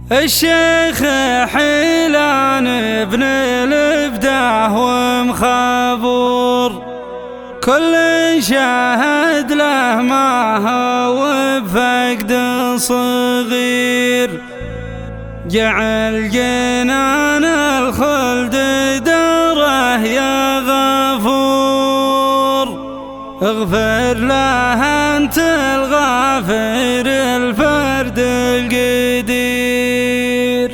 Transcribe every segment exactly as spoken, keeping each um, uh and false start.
الشيخ حيلان ابن الابداع ومخابور، كل شاهد له ما هو بفقد صغير، جعل جنان الخلد داره يا غفور. اغفر له انت الغافر الفرد القدير.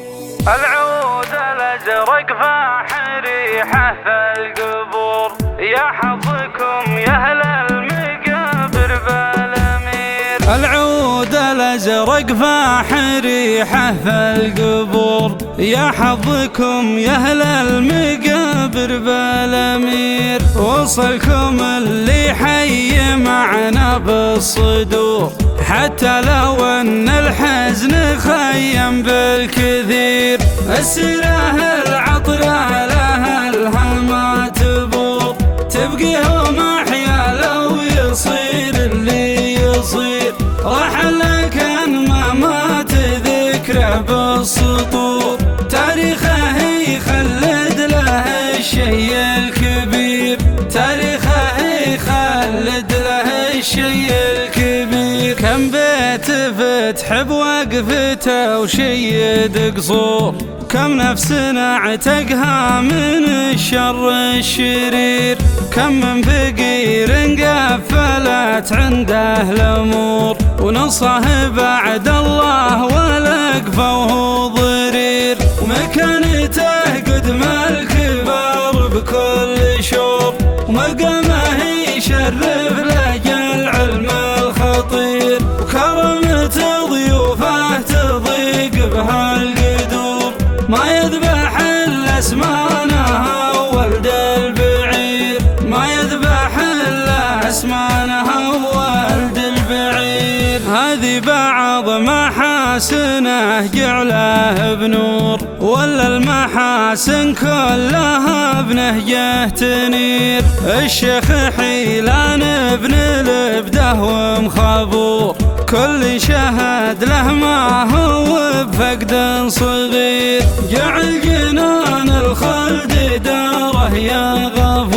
العود الازرق فاح ريحه في القبور، يا حظكم يا اهل المقابر بالامير. العود الازرق فاح ريحه في القبور، يا حظكم يا اهل المقابر بالامير. وصلكم اللي حي معنا بالصدور، حتى لو ان الحزن خيم بالكثير. السره العطره لها الهما تبور، تبقيهم احيا لو يصير اللي يصير. رحل كان ما مات ذكره بالسطور، تاريخه يخلد له الشيء الكبير. تاريخه يخلد له الشيء الكبير. كم بيت فتح بوقفته وشيد قصور، كم نفس اعتقها من الشر الشرير. كم من فقير قفلت عنده الامور، ونصه بعد الله ولقفه وهو ضرير. ومكانته قدم الكبار بكل شور، ومقامه يشرف لجل علم الخطير. وكرمة ضيوفه تضيق بها القدور، ما يذبح الا اسمانها ولد البعير. ما يذبح الا اسمانها ولد البعير. هذه بعض محاسنه جعله بنور، ولا المحاسن كلها بنهجه تنير. الشيخ حيلان ابن الابده ومخابور، كل شهد له ما هو بفقد صغير. جعل جنان الخلد داره يا غفور.